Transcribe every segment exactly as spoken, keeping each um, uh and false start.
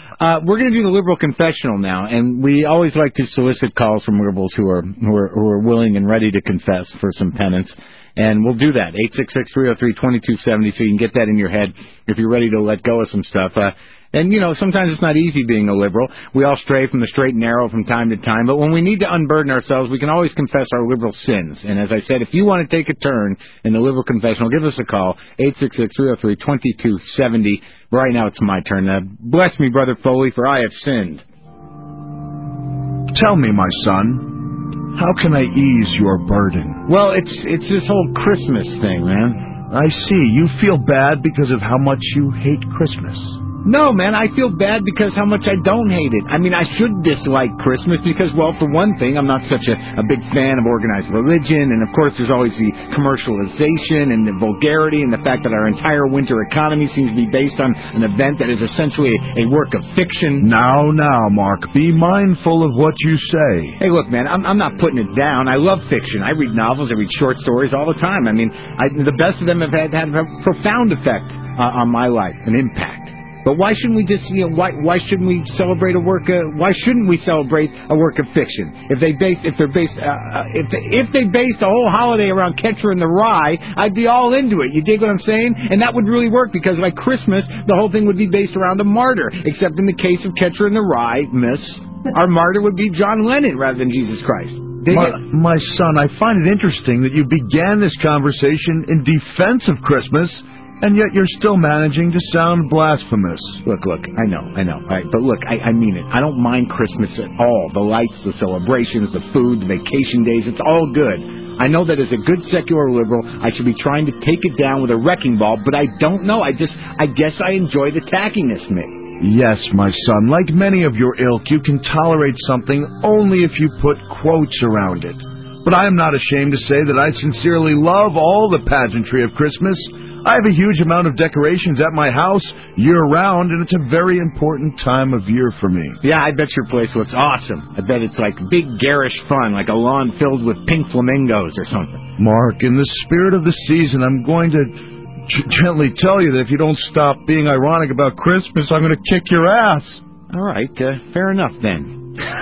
uh, we're going to do the liberal confessional now, and we always like to solicit calls from liberals who are who are who are willing and ready to confess for some penance. And we'll do that, eight six six, three oh three, two two seven oh, so you can get that in your head if you're ready to let go of some stuff. Uh, and, you know, sometimes it's not easy being a liberal. We all stray from the straight and narrow from time to time. But when we need to unburden ourselves, we can always confess our liberal sins. And as I said, if you want to take a turn in the liberal confessional, give us a call, eight six six, three oh three, two two seven oh. Right now it's my turn. Uh, bless me, Brother Foley, for I have sinned. Tell me, my son. How can I ease your burden? Well, it's it's this whole Christmas thing, man. I see. You feel bad because of how much you hate Christmas. No, man, I feel bad because how much I don't hate it. I mean, I should dislike Christmas because, well, for one thing, I'm not such a, a big fan of organized religion, and of course there's always the commercialization and the vulgarity and the fact that our entire winter economy seems to be based on an event that is essentially a, a work of fiction. Now, now, Mark, be mindful of what you say. Hey, look, man, I'm, I'm not putting it down. I love fiction. I read novels, I read short stories all the time. I mean, I, the best of them have had, had a profound effect uh, on my life, an impact. But why shouldn't we just, you know, why why shouldn't we celebrate a work of, why shouldn't we celebrate a work of fiction? If they base, if they're based, uh, if they, if they based the whole holiday around Catcher in the Rye, I'd be all into it. You dig what I'm saying? And that would really work because like Christmas, the whole thing would be based around a martyr. Except in the case of Catcher in the Rye, miss, our martyr would be John Lennon rather than Jesus Christ. My, my son, I find it interesting that you began this conversation in defense of Christmas, and yet you're still managing to sound blasphemous. Look, look, I know, I know. Right? But look, I, I mean it. I don't mind Christmas at all. The lights, the celebrations, the food, the vacation days, it's all good. I know that as a good secular liberal, I should be trying to take it down with a wrecking ball, but I don't know. I just, I guess I enjoy the tackiness, Mick. Yes, my son, like many of your ilk, you can tolerate something only if you put quotes around it. But I am not ashamed to say that I sincerely love all the pageantry of Christmas. I have a huge amount of decorations at my house year-round, and it's a very important time of year for me. Yeah, I bet your place looks awesome. I bet it's like big, garish fun, like a lawn filled with pink flamingos or something. Mark, in the spirit of the season, I'm going to g- gently tell you that if you don't stop being ironic about Christmas, I'm going to kick your ass. All right, uh, fair enough then.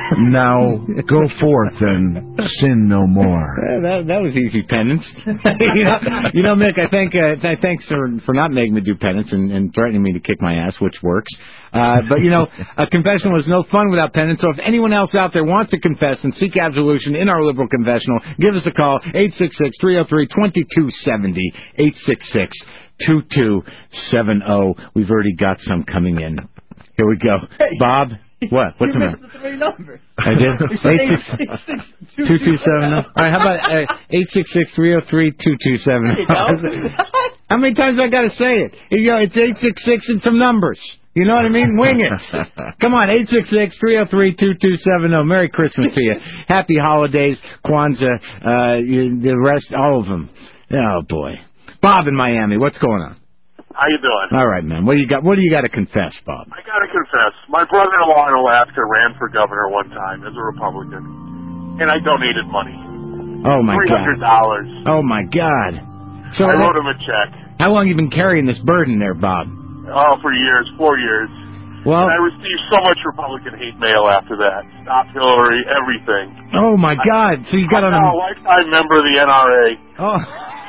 Now, go forth and sin no more. Uh, that, that was easy penance. you, know, you know, Mick, I thank, uh, th- thanks for, for not making me do penance and, and threatening me to kick my ass, which works. Uh, but, you know, a confessional is no fun without penance, so if anyone else out there wants to confess and seek absolution in our liberal confessional, give us a call, eight six six, three oh three, two two seven oh, eight six six, two two seven oh. We've already got some coming in. Here we go. Hey. Bob? What? What's you the missed matter? the three numbers. I did? eight six six, two two seven oh. All right, how about uh, eight six six, three oh three, two two seven oh? How many times I got to say it? You know, it's eight six six and some numbers. You know what I mean? Wing it. Come on, eight six six, three oh three, two two seven oh. Merry Christmas to you. Happy holidays, Kwanzaa, uh, you, the rest, all of them. Oh, boy. Bob in Miami, what's going on? How you doing? All right, man. What do you got? What do you got to confess, Bob? I got to confess, my brother-in-law in Alaska ran for governor one time as a Republican, and I donated money. Oh my God! Three hundred dollars. Oh my God! So I wrote him a check. How long have you been carrying this burden, there, Bob? Oh, for years, four years. Well, and I received so much Republican hate mail after that. Stop Hillary, everything. Oh my God! So you got I'm on now a lifetime member of the N R A. Oh.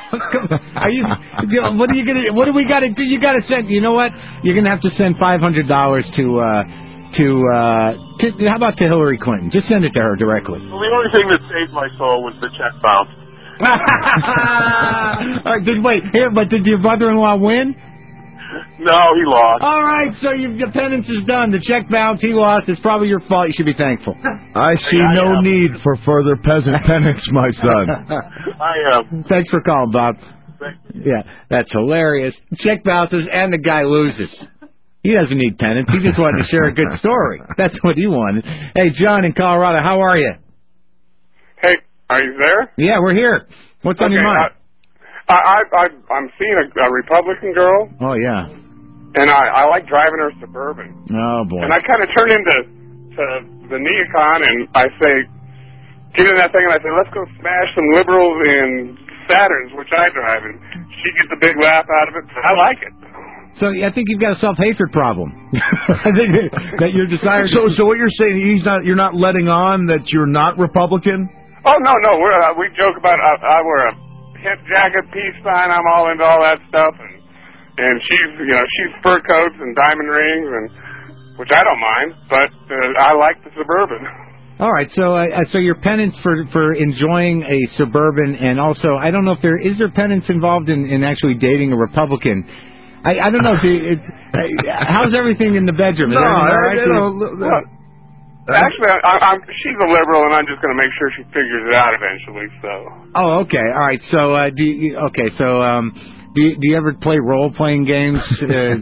Are you? What are you gonna? What do we got to do? You got to send. You know what? You're gonna have to send five hundred dollars to. Uh, to, uh, to. How about to Hillary Clinton? Just send it to her directly. Well, the only thing that saved my soul was the check bounce. All right, did wait here? But did your brother-in-law win? No, he lost. All right, so your, your penance is done. The check bounced. He lost. It's probably your fault. You should be thankful. I see I no am. need for further peasant penance, my son. I am. Thanks for calling, Bob. Yeah, that's hilarious. Check bounces and the guy loses. He doesn't need penance. He just wanted to share a good story. That's what he wanted. Hey, John in Colorado, how are you? Hey, are you there? Yeah, we're here. What's on okay, your mind? I, I, I, I'm seeing a, a Republican girl. Oh, yeah. And I, I like driving her Suburban. Oh, boy. And I kind of turn into to the neocon, and I say, get in that thing, and I say, let's go smash some liberals in Saturns, which I drive. And she gets a big laugh out of it. I like it. So I think you've got a self-hatred problem. I think that your desire. So, so what you're saying, he's not. You're not letting on that you're not Republican. Oh no, no. We're, uh, we joke about. Uh, I wear a hemp jacket, peace sign. I'm all into all that stuff, and and she's, you know, she's fur coats and diamond rings, and which I don't mind, but uh, I like the Suburban. All right, so uh, so your penance for for enjoying a Suburban, and also I don't know if there is there penance involved in, in actually dating a Republican. I, I don't know if you, it, how's everything in the bedroom? Is no, everything all right? I, I don't, Well, actually, I, I'm, she's a liberal, and I'm just going to make sure she figures it out eventually. So. Oh, okay, all right. So, uh, do you, okay, so um, do you, do you ever play role playing games? Uh,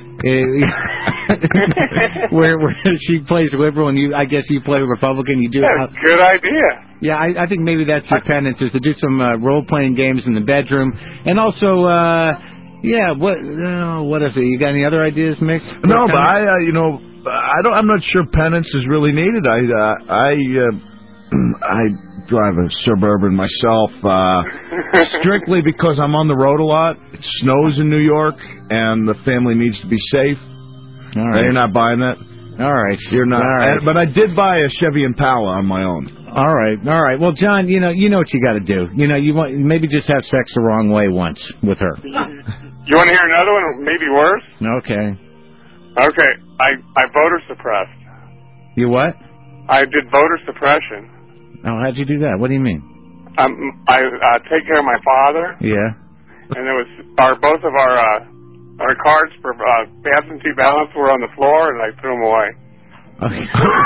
where where she plays liberal and you, I guess you play Republican. You do. Yeah, uh, good idea. Yeah, I, I think maybe that's your penance, is to do some uh, role playing games in the bedroom, and also. Uh, Yeah, what uh, what is it? You got any other ideas, Mick? No, but I, uh, you know, I don't. I'm not sure penance is really needed. I, uh, I, uh, I drive a Suburban myself, uh, strictly because I'm on the road a lot. It snows in New York, and the family needs to be safe. All right, you're not buying that. All right, you're not. All right. But I did buy a Chevy Impala on my own. All right, all right. Well, John, you know, you know what you got to do. You know, you want maybe just have sex the wrong way once with her. You want to hear another one, maybe worse? Okay. Okay, I I voter suppressed. You what? I did voter suppression. Oh, how'd you do that? What do you mean? Um, I uh, take care of my father. Yeah. And there was our both of our uh, our cards for uh, absentee ballots were on the floor, and I threw them away. Okay.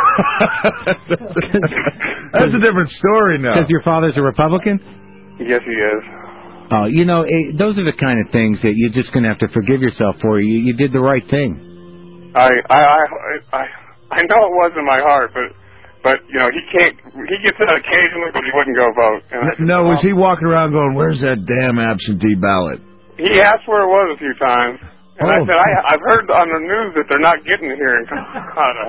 That's a different story now. Because your father's a Republican? Yes, he is. Oh, you know, it, those are the kind of things that you're just going to have to forgive yourself for. You you did the right thing. I I I I, I know it was in my heart, but but you know he can't. He gets it occasionally, but he wouldn't go vote. And I said, no, well, was he walking around going, "Where's that damn absentee ballot?" He asked where it was a few times, and oh. I said, I, I've heard on the news that they're not getting it here in Colorado.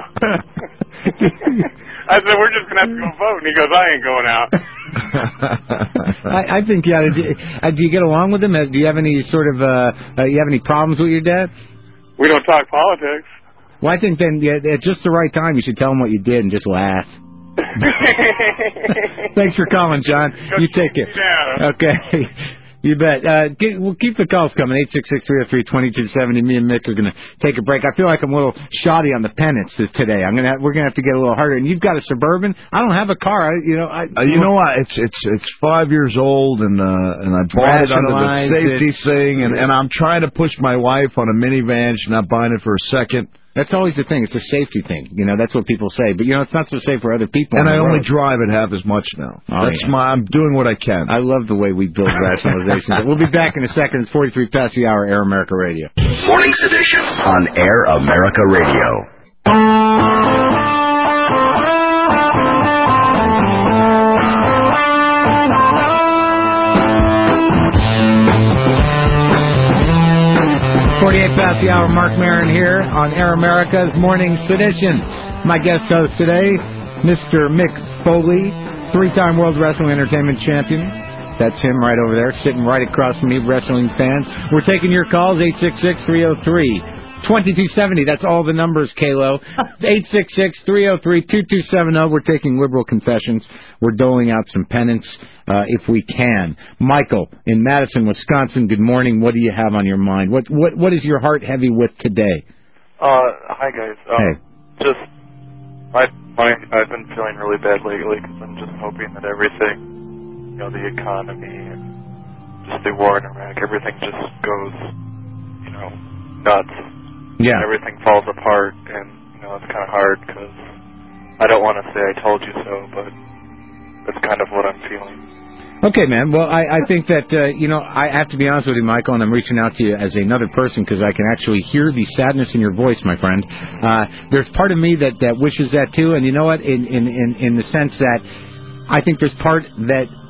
I said, we're just gonna have to go vote, and he goes, I ain't going out. I, I think yeah. Do, uh, do you get along with him? Uh, Do you have any sort of uh, uh, you have any problems with your dad? We don't talk politics. Well, I think then yeah, at just the right time you should tell him what you did and just laugh. Thanks for calling, John. Go you take it. Okay. You bet. Uh, get, we'll keep the calls coming. eight six six, three oh three, two two seven oh. Me and Mick are going to take a break. I feel like I'm a little shoddy on the penance today. I'm gonna have, we're going to have to get a little harder. And you've got a Suburban. I don't have a car. I, you know, I, uh, you know what? It's it's it's five years old, and uh, and I bought it under the safety it. thing, and, and I'm trying to push my wife on a minivan. She's not buying it for a second. That's always the thing. It's a safety thing. You know, that's what people say. But, you know, it's not so safe for other people. And I only road. drive it half as much now. Oh, that's yeah. my, I'm doing what I can. I love the way we build rationalizations. We'll be back in a second. It's forty-three past the hour, Air America Radio. Morning Sedition on Air America Radio. forty-eight past the hour, Mark Maron here on Air America's Morning Sedition. My guest host today, Mister Mick Foley, three-time World Wrestling Entertainment Champion. That's him right over there, sitting right across from me, wrestling fans. We're taking your calls, eight six six, three oh three, two two seven oh. That's all the numbers, Kalo. eight six six, three oh three, two two seven oh. We're taking liberal confessions. We're doling out some penance uh, if we can. Michael in Madison, Wisconsin, good morning. What do you have on your mind? What what What is your heart heavy with today? Uh, hi, guys. Um, hey. Just, my, my, I've been feeling really bad lately because I'm just hoping that everything, you know, the economy and just the war in Iraq, everything just goes, you know, nuts. Yeah. And everything falls apart, and, you know, it's kind of hard because I don't want to say I told you so, but that's kind of what I'm feeling. Okay, man. Well, I, I think that, uh, you know, I have to be honest with you, Michael, and I'm reaching out to you as another person because I can actually hear the sadness in your voice, my friend. Uh, there's part of me that, that wishes that too, and you know what, in, in, in, in the sense that I think there's part that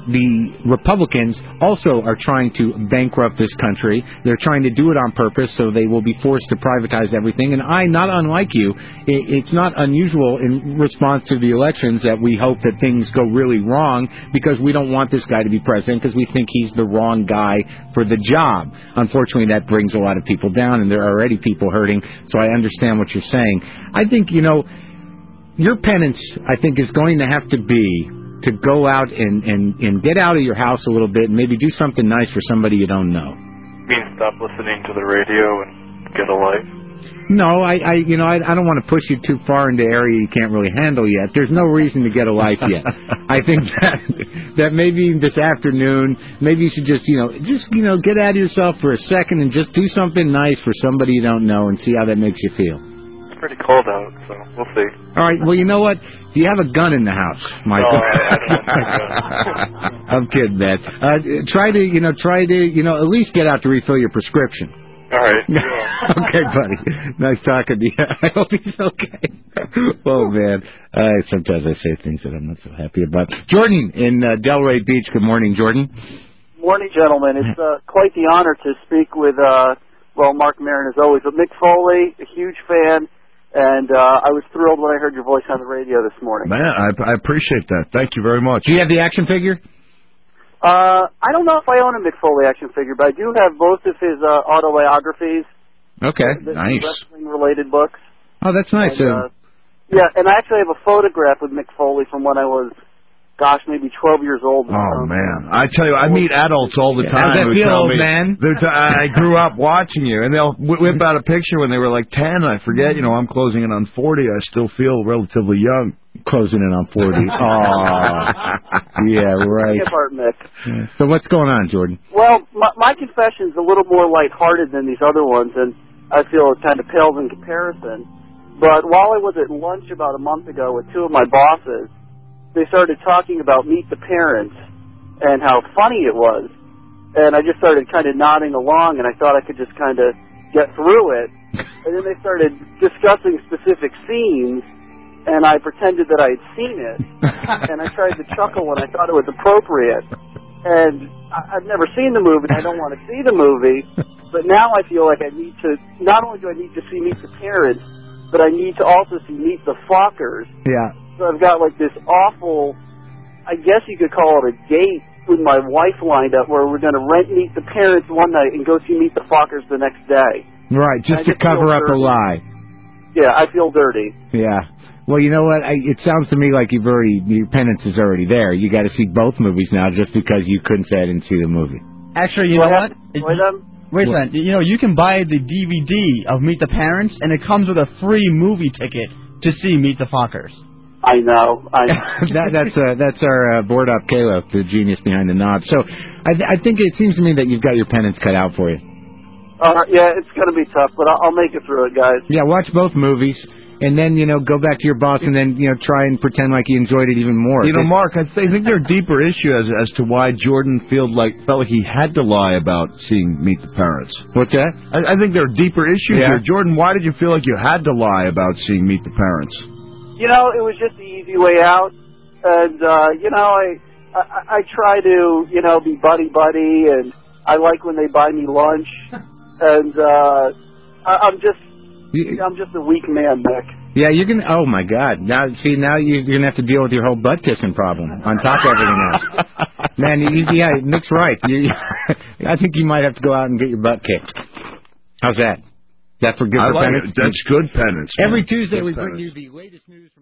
the Republicans also are trying to bankrupt this country. They're trying to do it on purpose, so they will be forced to privatize everything. And I, not unlike you, it's not unusual in response to the elections that we hope that things go really wrong because we don't want this guy to be president because we think he's the wrong guy for the job. Unfortunately, that brings a lot of people down, and there are already people hurting, so I understand what you're saying. I think, you know, your penance, I think, is going to have to be to go out and, and, and get out of your house a little bit and maybe do something nice for somebody you don't know. You mean stop listening to the radio and get a life? No, I, I you know, I, I don't want to push you too far into an area you can't really handle yet. There's no reason to get a life yet. I think that that maybe this afternoon, maybe you should just, you know, just, you know, get out of yourself for a second and just do something nice for somebody you don't know and see how that makes you feel. It's pretty cold out, so we'll see. All right, well, you know what? Do you have a gun in the house, Michael? No, I, I don't have a gun. I'm kidding, man. Uh, try to, you know, try to, you know, at least get out to refill your prescription. All right. Okay, buddy. Nice talking to you. I hope he's okay. Oh, man. Uh, sometimes I say things that I'm not so happy about. Jordan in uh, Delray Beach. Good morning, Jordan. Morning, gentlemen. It's uh, quite the honor to speak with, uh, well, Mark Maron as always, but Mick Foley, a huge fan. And uh, I was thrilled when I heard your voice on the radio this morning. Man, I, I appreciate that. Thank you very much. Do you have the action figure? Uh, I don't know if I own a Mick Foley action figure, but I do have both of his uh, autobiographies. Okay, the, nice. Wrestling-related books. Oh, that's nice. And, uh, yeah, and I actually have a photograph with Mick Foley from when I was, gosh, maybe twelve years old. Oh, man. I tell you, I meet adults all the time. How's that who feel, tell old me, man? T- I grew up watching you, and they'll whip out a picture when they were like ten. I forget, you know, I'm closing in on forty. I still feel relatively young. Closing in on forty. Oh, yeah, right. Apart, Mick. So what's going on, Jordan? Well, my, my confession's a little more lighthearted than these other ones, and I feel it kind of pales in comparison. But while I was at lunch about a month ago with two of my bosses, they started talking about Meet the Parents and how funny it was. And I just started kind of nodding along, and I thought I could just kind of get through it. And then they started discussing specific scenes, and I pretended that I had seen it. And I tried to chuckle when I thought it was appropriate. And I- I've never seen the movie, and I don't want to see the movie. But now I feel like I need to, not only do I need to see Meet the Parents, but I need to also see Meet the Fockers. Yeah. So I've got like this awful, I guess you could call it a date with my wife lined up where we're going to rent Meet the Parents one night and go see Meet the Fockers the next day. Right, just to cover up a lie. Yeah, I feel dirty. Yeah. Well, you know what? I, it sounds to me like you've already, your penance is already there. You got to see both movies now just because you couldn't say I didn't see the movie. Actually, you Do know I have what? to enjoy them? Wait a second. You know, you can buy the D V D of Meet the Parents, and it comes with a free movie ticket to see Meet the Fockers. I know. I know. that, that's uh, that's our uh, board up Caleb, the genius behind the knob. So I, th- I think it seems to me that you've got your penance cut out for you. Uh, yeah, it's going to be tough, but I'll, I'll make it through it, guys. Yeah, watch both movies, and then, you know, go back to your boss, and then, you know, try and pretend like you enjoyed it even more. You know, Mark, I th- think there are deeper issues as, as to why Jordan felt like felt like he had to lie about seeing Meet the Parents. What's that? I, I think there are deeper issues Yeah. here. Jordan, why did you feel like you had to lie about seeing Meet the Parents? You know, it was just the easy way out, and, uh, you know, I, I, I try to, you know, be buddy-buddy, and I like when they buy me lunch, and uh, I, I'm just, You, I'm just a weak man, Nick. yeah, you're gonna. Oh my God! Now, see, now you're gonna have to deal with your whole butt kissing problem on top of everything else. Man, you, yeah, Nick's right. You, I think you might have to go out and get your butt kicked. How's that? Is that for good I for like penance? it. That's good penance. Every man. Tuesday Good we penance. bring you the latest news.